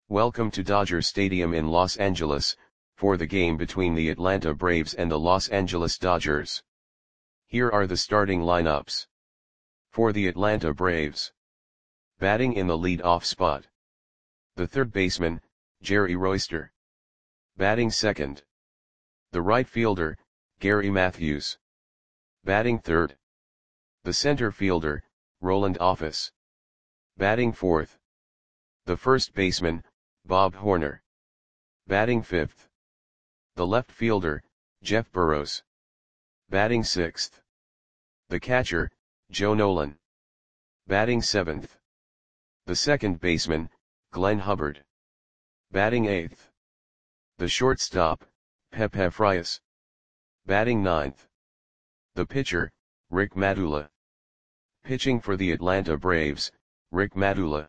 Welcome to Dodger Stadium in Los Angeles, for the game between the Atlanta Braves and the Los Angeles Dodgers. Here are the starting lineups. For the Atlanta Braves. Batting in the lead-off spot. The third baseman, Jerry Royster. Batting second. The right fielder, Gary Matthews. Batting third. The center fielder, Roland Office. Batting fourth. The first baseman, Bob Horner. Batting fifth. The left fielder, Jeff Burroughs. Batting sixth. The catcher, Joe Nolan. Batting seventh. The second baseman, Glenn Hubbard. Batting eighth. The shortstop, Pepe Frias. Batting ninth. The pitcher, Rick Madula. Pitching for the Atlanta Braves, Rick Madula.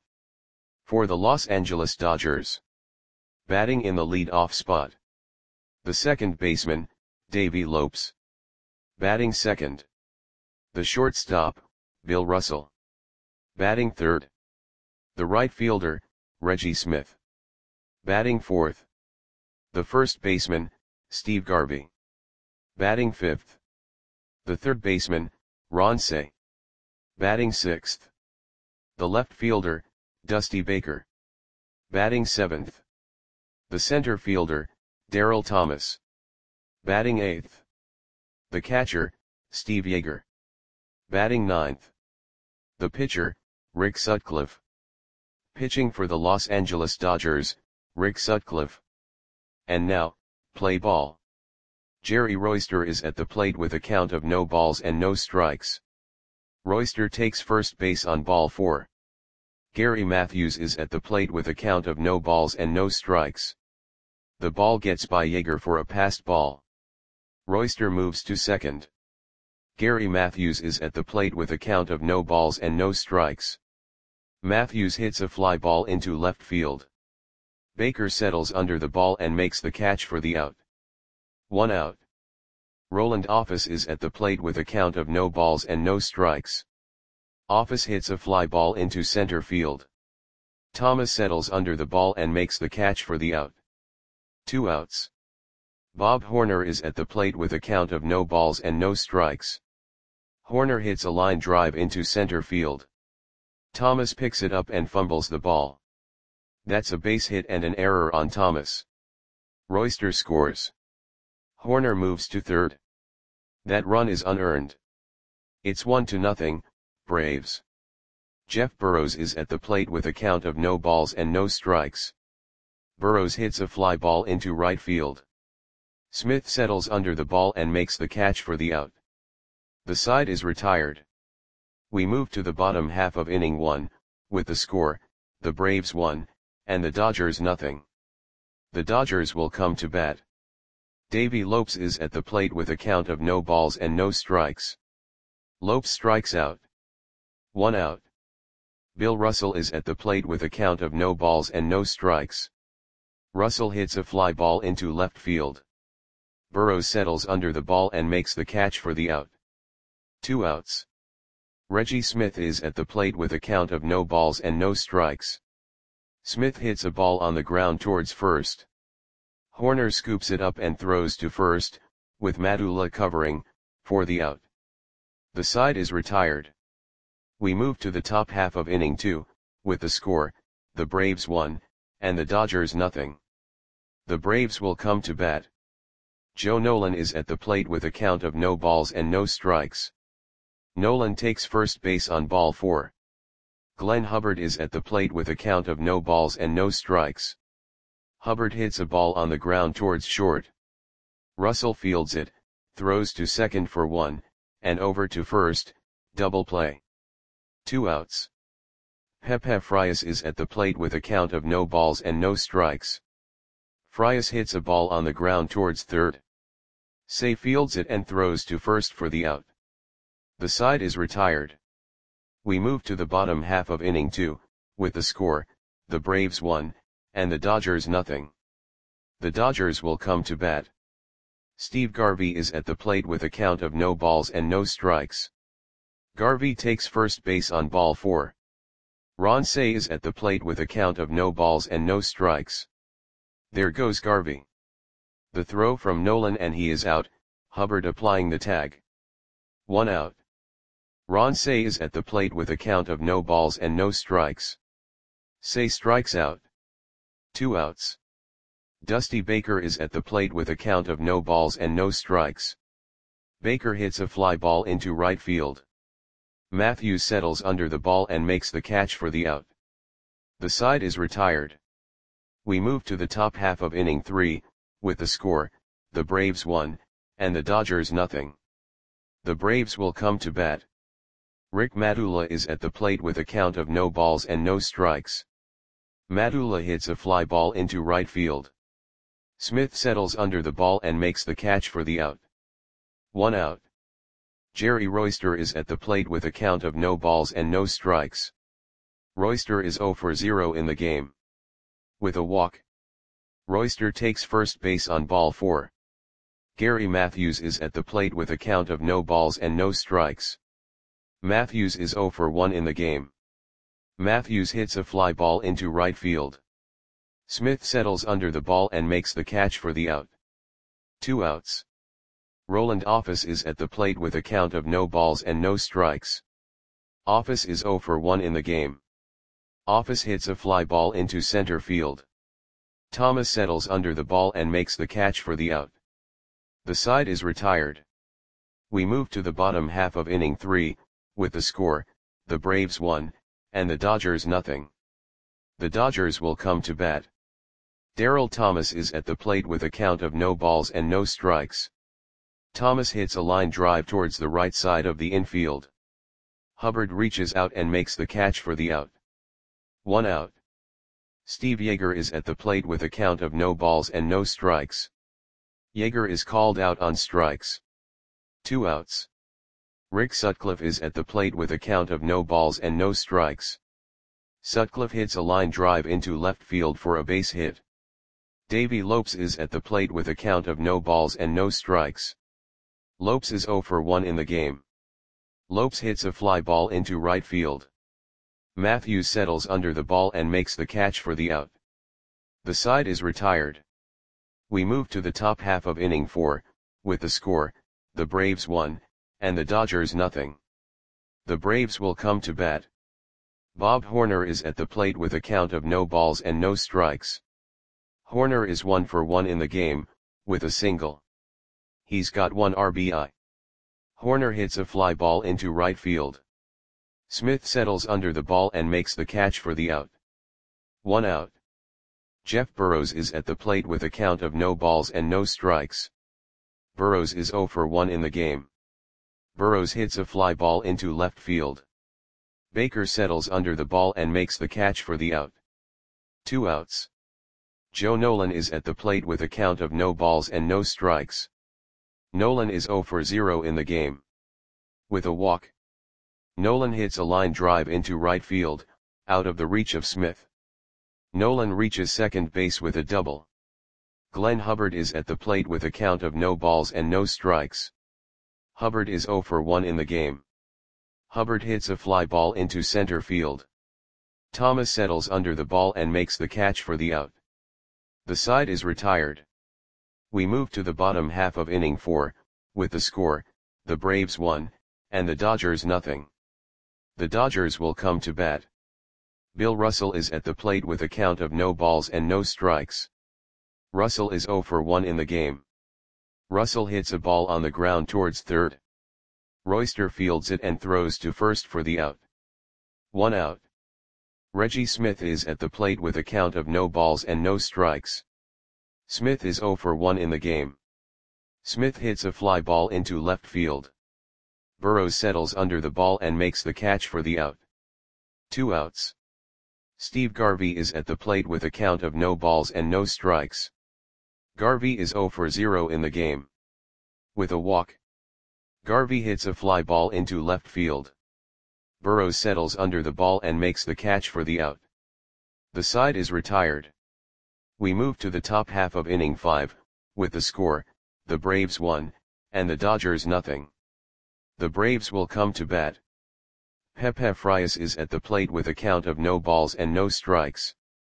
For the Los Angeles Dodgers. Batting in the lead-off spot. The second baseman, Davey Lopes. Batting second. The shortstop, Bill Russell. Batting third. The right fielder, Reggie Smith. Batting fourth. The first baseman, Steve Garvey. Batting fifth. The third baseman, Ron Cey. Batting sixth. The left fielder, Dusty Baker. Batting seventh. The center fielder, Darryl Thomas. Batting eighth. The catcher, Steve Yeager. Batting ninth. The pitcher, Rick Sutcliffe. Pitching for the Los Angeles Dodgers, Rick Sutcliffe. And now, play ball. Jerry Royster is at the plate with a count of no balls and no strikes. Royster takes first base on ball 4. Gary Matthews is at the plate with a count of no balls and no strikes. The ball gets by Yeager for a passed ball. Royster moves to second. Gary Matthews is at the plate with a count of no balls and no strikes. Matthews hits a fly ball into left field. Baker settles under the ball and makes the catch for the out. 1 out. Roland Office is at the plate with a count of no balls and no strikes. Office hits a fly ball into center field. Thomas settles under the ball and makes the catch for the out. 2 outs. Bob Horner is at the plate with a count of no balls and no strikes. Horner hits a line drive into center field. Thomas picks it up and fumbles the ball. That's a base hit and an error on Thomas. Royster scores. Horner moves to third. That run is unearned. It's 1-0, Braves. Jeff Burroughs is at the plate with a count of no balls and no strikes. Burroughs hits a fly ball into right field. Smith settles under the ball and makes the catch for the out. The side is retired. We move to the bottom half of inning 1, with the score, the Braves 1, and the Dodgers 0. The Dodgers will come to bat. Davey Lopes is at the plate with a count of no balls and no strikes. Lopes strikes out. 1 out. Bill Russell is at the plate with a count of no balls and no strikes. Russell hits a fly ball into left field. Burroughs settles under the ball and makes the catch for the out. 2 outs. Reggie Smith is at the plate with a count of no balls and no strikes. Smith hits a ball on the ground towards first. Horner scoops it up and throws to first, with Madula covering, for the out. The side is retired. We move to the top half of inning 2, with the score, the Braves 1, and the Dodgers 0. The Braves will come to bat. Joe Nolan is at the plate with a count of no balls and no strikes. Nolan takes first base on ball 4. Glenn Hubbard is at the plate with a count of no balls and no strikes. Hubbard hits a ball on the ground towards short. Russell fields it, throws to second for 1, and over to first, double play. 2 outs. Pepe Frias is at the plate with a count of no balls and no strikes. Frias hits a ball on the ground towards third. Cey fields it and throws to first for the out. The side is retired. We move to the bottom half of inning 2, with the score, the Braves 1, and the Dodgers 0. The Dodgers will come to bat. Steve Garvey is at the plate with a count of no balls and no strikes. Garvey takes first base on ball 4. Ron Cey is at the plate with a count of no balls and no strikes. There goes Garvey. The throw from Nolan and he is out, Hubbard applying the tag. 1 out. Ron Cey is at the plate with a count of no balls and no strikes. Cey strikes out. 2 outs. Dusty Baker is at the plate with a count of no balls and no strikes. Baker hits a fly ball into right field. Matthews settles under the ball and makes the catch for the out. The side is retired. We move to the top half of inning 3, with the score, the Braves 1, and the Dodgers nothing. The Braves will come to bat. Rick Madula is at the plate with a count of no balls and no strikes. Madula hits a fly ball into right field. Smith settles under the ball and makes the catch for the out. 1 out. Jerry Royster is at the plate with a count of no balls and no strikes. Royster is 0 for 0 in the game. With a walk. Royster takes first base on ball 4. Gary Matthews is at the plate with a count of no balls and no strikes. Matthews is 0 for 1 in the game. Matthews hits a fly ball into right field. Smith settles under the ball and makes the catch for the out. 2 outs. Roland Office is at the plate with a count of no balls and no strikes. Office is 0 for 1 in the game. Office hits a fly ball into center field. Thomas settles under the ball and makes the catch for the out. The side is retired. We move to the bottom half of inning 3, with the score, the Braves 1, and the Dodgers nothing. The Dodgers will come to bat. Darryl Thomas is at the plate with a count of no balls and no strikes. Thomas hits a line drive towards the right side of the infield. Hubbard reaches out and makes the catch for the out. 1 out. Steve Yeager is at the plate with a count of no balls and no strikes. Yeager is called out on strikes. 2 outs. Rick Sutcliffe is at the plate with a count of no balls and no strikes. Sutcliffe hits a line drive into left field for a base hit. Davey Lopes is at the plate with a count of no balls and no strikes. Lopes is 0 for 1 in the game. Lopes hits a fly ball into right field. Matthews settles under the ball and makes the catch for the out. The side is retired. We move to the top half of inning 4, with the score, the Braves 1, and the Dodgers nothing. The Braves will come to bat. Bob Horner is at the plate with a count of no balls and no strikes. Horner is 1 for 1 in the game, with a single. He's got 1 RBI. Horner hits a fly ball into right field. Smith settles under the ball and makes the catch for the out. 1 out. Jeff Burrows is at the plate with a count of no balls and no strikes. Burrows is 0 for 1 in the game. Burrows hits a fly ball into left field. Baker settles under the ball and makes the catch for the out. 2 outs. Joe Nolan is at the plate with a count of no balls and no strikes. Nolan is 0 for 0 in the game. With a walk. Nolan hits a line drive into right field, out of the reach of Smith. Nolan reaches second base with a double. Glenn Hubbard is at the plate with a count of no balls and no strikes. Hubbard is 0 for 1 in the game. Hubbard hits a fly ball into center field. Thomas settles under the ball and makes the catch for the out. The side is retired. We move to the bottom half of inning 4, with the score, the Braves 1, and the Dodgers nothing. The Dodgers will come to bat. Bill Russell is at the plate with a count of no balls and no strikes. Russell is 0 for 1 in the game. Russell hits a ball on the ground towards third. Royster fields it and throws to first for the out. 1 out. Reggie Smith is at the plate with a count of no balls and no strikes. Smith is 0 for 1 in the game. Smith hits a fly ball into left field. Burrows settles under the ball and makes the catch for the out. 2 outs. Steve Garvey is at the plate with a count of no balls and no strikes. Garvey is 0 for 0 in the game. With a walk. Garvey hits a fly ball into left field. Burrows settles under the ball and makes the catch for the out. The side is retired. We move to the top half of inning 5, with the score, the Braves 1, and the Dodgers nothing. The Braves will come to bat. Pepe Frias is at the plate with a count of no balls and no strikes.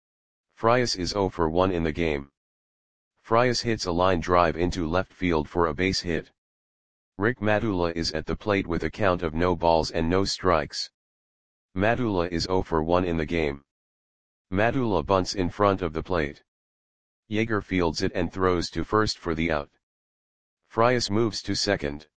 Frias is 0 for 1 in the game. Frias hits a line drive into left field for a base hit. Rick Madula is at the plate with a count of no balls and no strikes. Madula is 0 for 1 in the game. Madula bunts in front of the plate. Yeager fields it and throws to first for the out. Frias moves to second.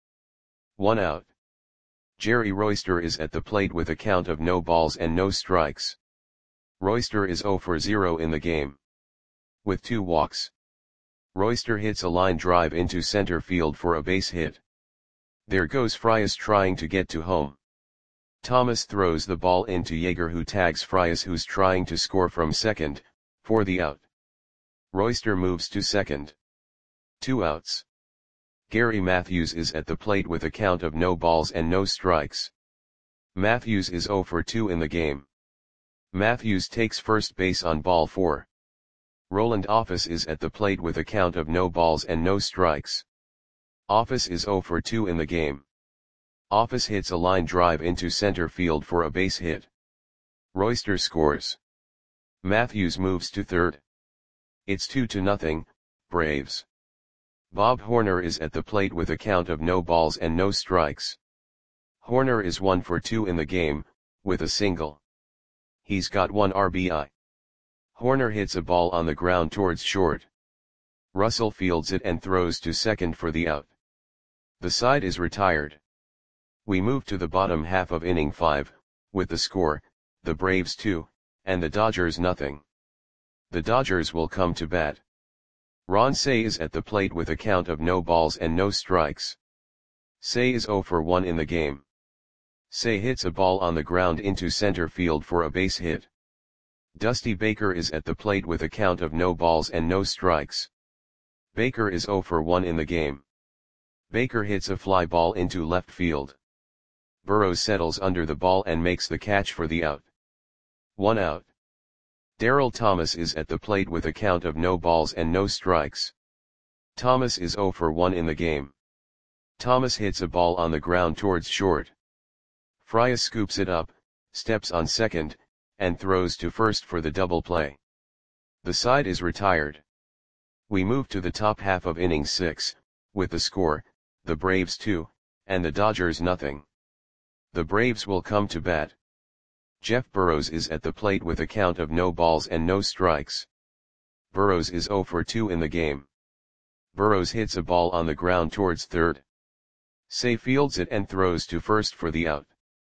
1 out. Jerry Royster is at the plate with a count of no balls and no strikes. Royster is 0 for 0 in the game. With 2 walks. Royster hits a line drive into center field for a base hit. There goes Frias trying to get to home. Thomas throws the ball into Yeager, who tags Frias, who's trying to score from second, for the out. Royster moves to second. 2 outs. Gary Matthews is at the plate with a count of no balls and no strikes. Matthews is 0 for 2 in the game. Matthews takes first base on ball 4. Roland Office is at the plate with a count of no balls and no strikes. Office is 0 for 2 in the game. Office hits a line drive into center field for a base hit. Royster scores. Matthews moves to third. It's 2-0, Braves. Bob Horner is at the plate with a count of no balls and no strikes. Horner is 1 for 2 in the game, with a single. He's got 1 RBI. Horner hits a ball on the ground towards short. Russell fields it and throws to second for the out. The side is retired. We move to the bottom half of inning 5, with the score, the Braves 2, and the Dodgers 0. The Dodgers will come to bat. Ron Cey is at the plate with a count of no balls and no strikes. Cey is 0 for 1 in the game. Cey hits a ball on the ground into center field for a base hit. Dusty Baker is at the plate with a count of no balls and no strikes. Baker is 0 for 1 in the game. Baker hits a fly ball into left field. Burrows settles under the ball and makes the catch for the out. 1 out. Darryl Thomas is at the plate with a count of no balls and no strikes. Thomas is 0 for 1 in the game. Thomas hits a ball on the ground towards short. Frias scoops it up, steps on second, and throws to first for the double play. The side is retired. We move to the top half of inning 6, with the score, the Braves 2, and the Dodgers 0. The Braves will come to bat. Jeff Burrows is at the plate with a count of no balls and no strikes. Burrows is 0 for 2 in the game. Burrows hits a ball on the ground towards third. Cey fields it and throws to first for the out.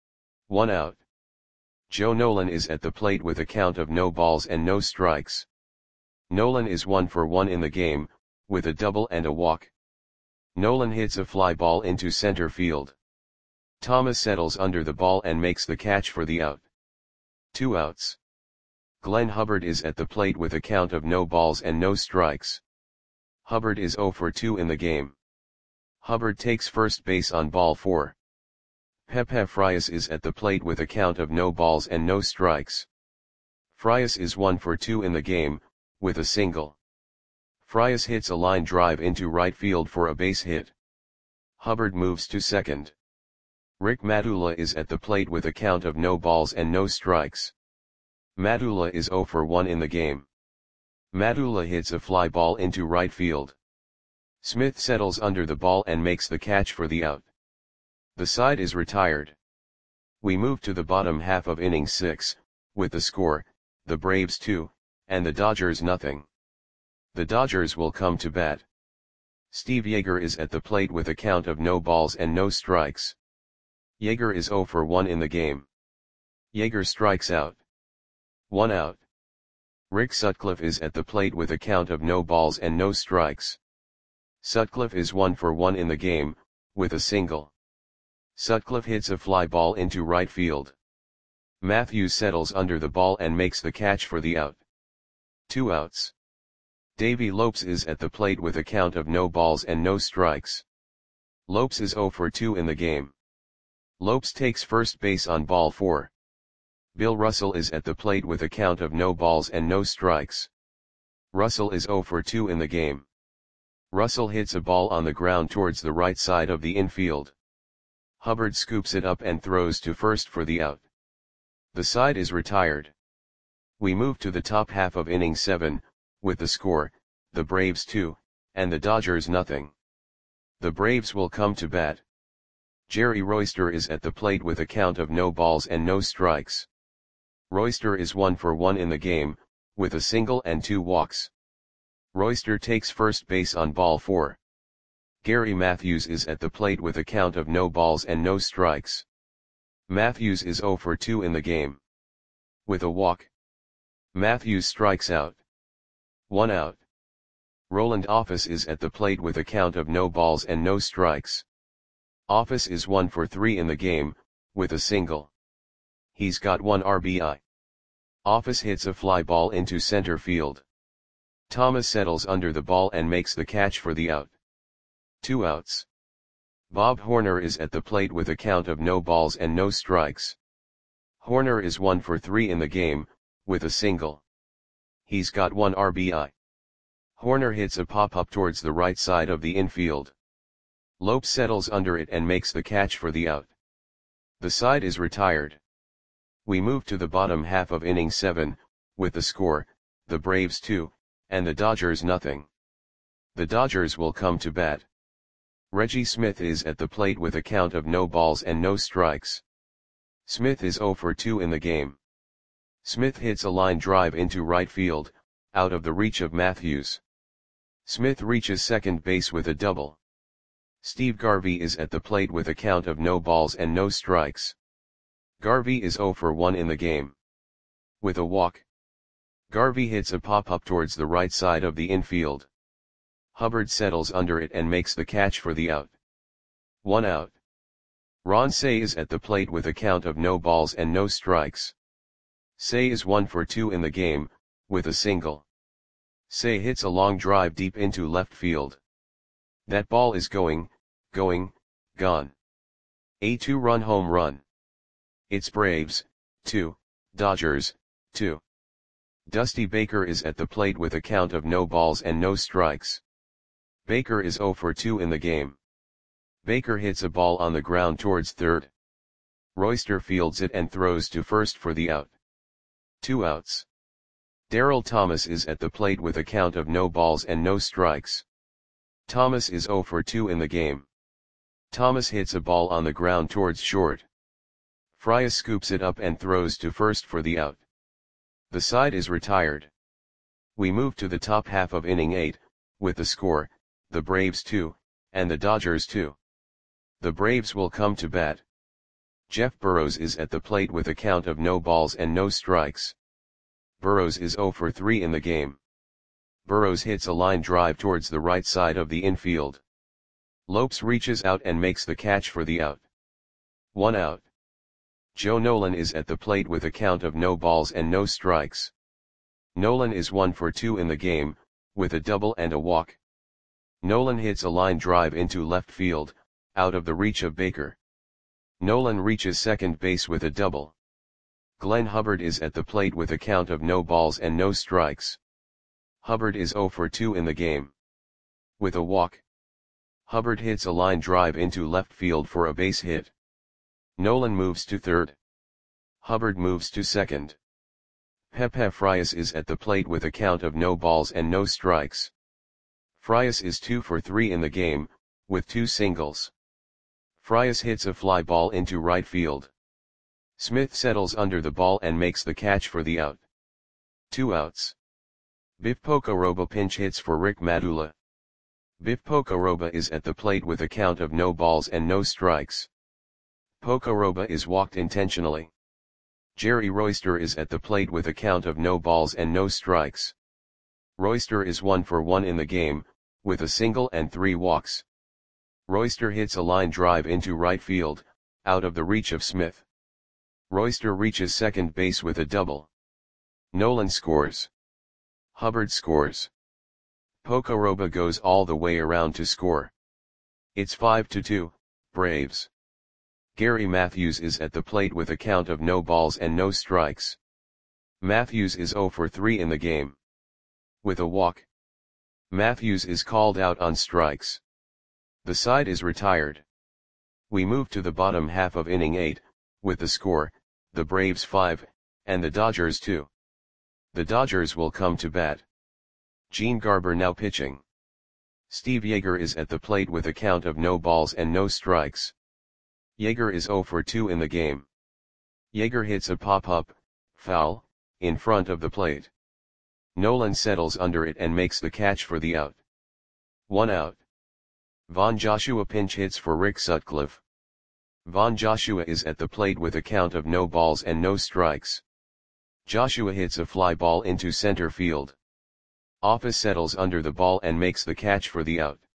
1 out. Joe Nolan is at the plate with a count of no balls and no strikes. Nolan is 1 for 1 in the game, with a double and a walk. Nolan hits a fly ball into center field. Thomas settles under the ball and makes the catch for the out. 2 outs. Glenn Hubbard is at the plate with a count of no balls and no strikes. Hubbard is 0 for 2 in the game. Hubbard takes first base on ball 4. Pepe Frias is at the plate with a count of no balls and no strikes. Frias is 1 for 2 in the game, with a single. Frias hits a line drive into right field for a base hit. Hubbard moves to second. Rick Madula is at the plate with a count of no balls and no strikes. Madula is 0 for 1 in the game. Madula hits a fly ball into right field. Smith settles under the ball and makes the catch for the out. The side is retired. We move to the bottom half of inning 6, with the score, the Braves 2, and the Dodgers 0. The Dodgers will come to bat. Steve Yeager is at the plate with a count of no balls and no strikes. Yeager is 0 for 1 in the game. Yeager strikes out. 1 out. Rick Sutcliffe is at the plate with a count of no balls and no strikes. Sutcliffe is 1 for 1 in the game, with a single. Sutcliffe hits a fly ball into right field. Matthews settles under the ball and makes the catch for the out. 2 outs. Davey Lopes is at the plate with a count of no balls and no strikes. Lopes is 0 for 2 in the game. Lopes takes first base on ball 4. Bill Russell is at the plate with a count of no balls and no strikes. Russell is 0 for 2 in the game. Russell hits a ball on the ground towards the right side of the infield. Hubbard scoops it up and throws to first for the out. The side is retired. We move to the top half of inning 7, with the score, the Braves 2, and the Dodgers nothing. The Braves will come to bat. Jerry Royster is at the plate with a count of no balls and no strikes. Royster is 1 for 1 in the game, with a single and 2 walks. Royster takes first base on ball 4. Gary Matthews is at the plate with a count of no balls and no strikes. Matthews is 0 for 2 in the game. With a walk, Matthews strikes out. 1 out. Roland Office is at the plate with a count of no balls and no strikes. Office is 1 for 3 in the game, with a single. He's got 1 RBI. Office hits a fly ball into center field. Thomas settles under the ball and makes the catch for the out. 2 outs. Bob Horner is at the plate with a count of no balls and no strikes. Horner is 1 for 3 in the game, with a single. He's got 1 RBI. Horner hits a pop-up towards the right side of the infield. Lopes settles under it and makes the catch for the out. The side is retired. We move to the bottom half of inning 7, with the score, the Braves 2, and the Dodgers nothing. The Dodgers will come to bat. Reggie Smith is at the plate with a count of no balls and no strikes. Smith is 0 for 2 in the game. Smith hits a line drive into right field, out of the reach of Matthews. Smith reaches second base with a double. Steve Garvey is at the plate with a count of no balls and no strikes. Garvey is 0 for 1 in the game. With a walk, Garvey hits a pop-up towards the right side of the infield. Hubbard settles under it and makes the catch for the out. 1 out. Ron Cey is at the plate with a count of no balls and no strikes. Cey is 1 for 2 in the game, with a single. Cey hits a long drive deep into left field. That ball is gone. A 2-run home run. It's Braves, 2, Dodgers, 2. Dusty Baker is at the plate with a count of no balls and no strikes. Baker is 0 for 2 in the game. Baker hits a ball on the ground towards third. Royster fields it and throws to first for the out. 2 outs. Darryl Thomas is at the plate with a count of no balls and no strikes. Thomas is 0 for 2 in the game. Thomas hits a ball on the ground towards short. Frias scoops it up and throws to first for the out. The side is retired. We move to the top half of inning 8, with the score, the Braves 2, and the Dodgers 2. The Braves will come to bat. Jeff Burrows is at the plate with a count of no balls and no strikes. Burrows is 0 for 3 in the game. Burrows hits a line drive towards the right side of the infield. Lopes reaches out and makes the catch for the out. 1 out. Joe Nolan is at the plate with a count of no balls and no strikes. Nolan is 1 for 2 in the game, with a double and a walk. Nolan hits a line drive into left field, out of the reach of Baker. Nolan reaches second base with a double. Glenn Hubbard is at the plate with a count of no balls and no strikes. Hubbard is 0 for 2 in the game. With a walk, Hubbard hits a line drive into left field for a base hit. Nolan moves to third. Hubbard moves to second. Pepe Frias is at the plate with a count of no balls and no strikes. Frias is 2 for 3 in the game, with 2 singles. Frias hits a fly ball into right field. Smith settles under the ball and makes the catch for the out. 2 outs. Biff Pocoroba pinch hits for Rick Madula. Biff Pocoroba is at the plate with a count of no balls and no strikes. Pocoroba is walked intentionally. Jerry Royster is at the plate with a count of no balls and no strikes. Royster is 1 for 1 in the game, with a single and 3 walks. Royster hits a line drive into right field, out of the reach of Smith. Royster reaches second base with a double. Nolan scores. Hubbard scores. Pocoroba goes all the way around to score. It's 5-2, Braves. Gary Matthews is at the plate with a count of no balls and no strikes. Matthews is 0 for 3 in the game. With a walk, Matthews is called out on strikes. The side is retired. We move to the bottom half of inning 8, with the score, the Braves 5, and the Dodgers 2. The Dodgers will come to bat. Gene Garber now pitching. Steve Yeager is at the plate with a count of no balls and no strikes. Yeager is 0 for 2 in the game. Yeager hits a pop-up, foul, in front of the plate. Nolan settles under it and makes the catch for the out. 1 out. Von Joshua pinch hits for Rick Sutcliffe. Von Joshua is at the plate with a count of no balls and no strikes. Joshua hits a fly ball into center field. Office settles under the ball and makes the catch for the out.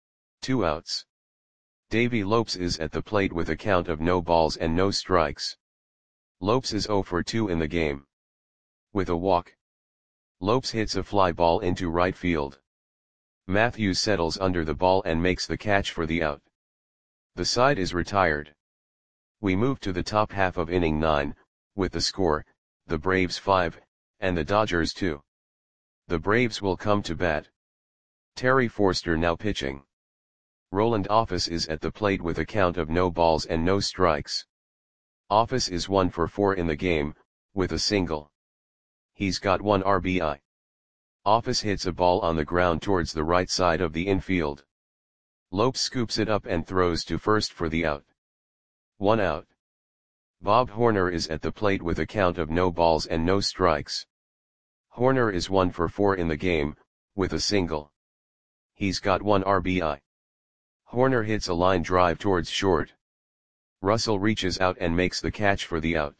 2 outs. Davey Lopes is at the plate with a count of no balls and no strikes. Lopes is 0 for 2 in the game. With a walk. Lopes hits a fly ball into right field. Matthews settles under the ball and makes the catch for the out. The side is retired. We move to the top half of inning 9, with the score, the Braves 5, and the Dodgers 2. The Braves will come to bat. Terry Forster now pitching. Roland Office is at the plate with a count of no balls and no strikes. Office is 1 for 4 in the game, with a single. He's got 1 RBI. Office hits a ball on the ground towards the right side of the infield. Lopes scoops it up and throws to first for the out. 1 out. Bob Horner is at the plate with a count of no balls and no strikes. Horner is 1 for 4 in the game, with a single. He's got 1 RBI. Horner hits a line drive towards short. Russell reaches out and makes the catch for the out.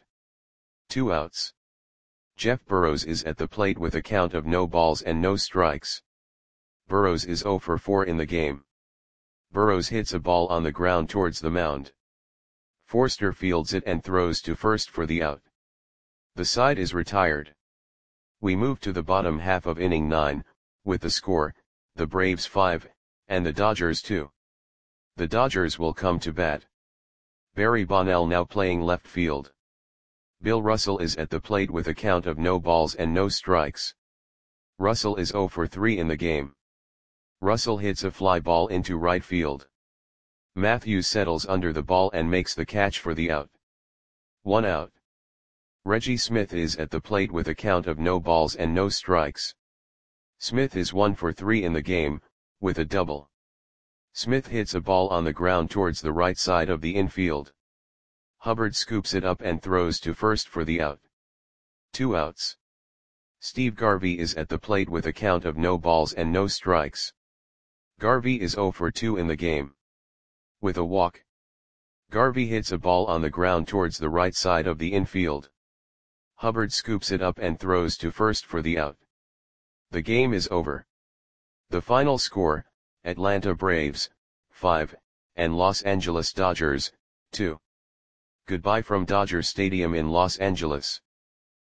2 outs. Jeff Burrows is at the plate with a count of no balls and no strikes. Burrows is 0 for 4 in the game. Burrows hits a ball on the ground towards the mound. Forster fields it and throws to first for the out. The side is retired. We move to the bottom half of inning 9, with the score, the Braves 5, and the Dodgers 2. The Dodgers will come to bat. Barry Bonnell now playing left field. Bill Russell is at the plate with a count of no balls and no strikes. Russell is 0 for 3 in the game. Russell hits a fly ball into right field. Matthews settles under the ball and makes the catch for the out. 1 out. Reggie Smith is at the plate with a count of no balls and no strikes. Smith is 1 for 3 in the game, with a double. Smith hits a ball on the ground towards the right side of the infield. Hubbard scoops it up and throws to first for the out. 2 outs. Steve Garvey is at the plate with a count of no balls and no strikes. Garvey is 0 for 2 in the game. With a walk. Garvey hits a ball on the ground towards the right side of the infield. Hubbard scoops it up and throws to first for the out. The game is over. The final score, Atlanta Braves, 5, and Los Angeles Dodgers, 2. Goodbye from Dodger Stadium in Los Angeles.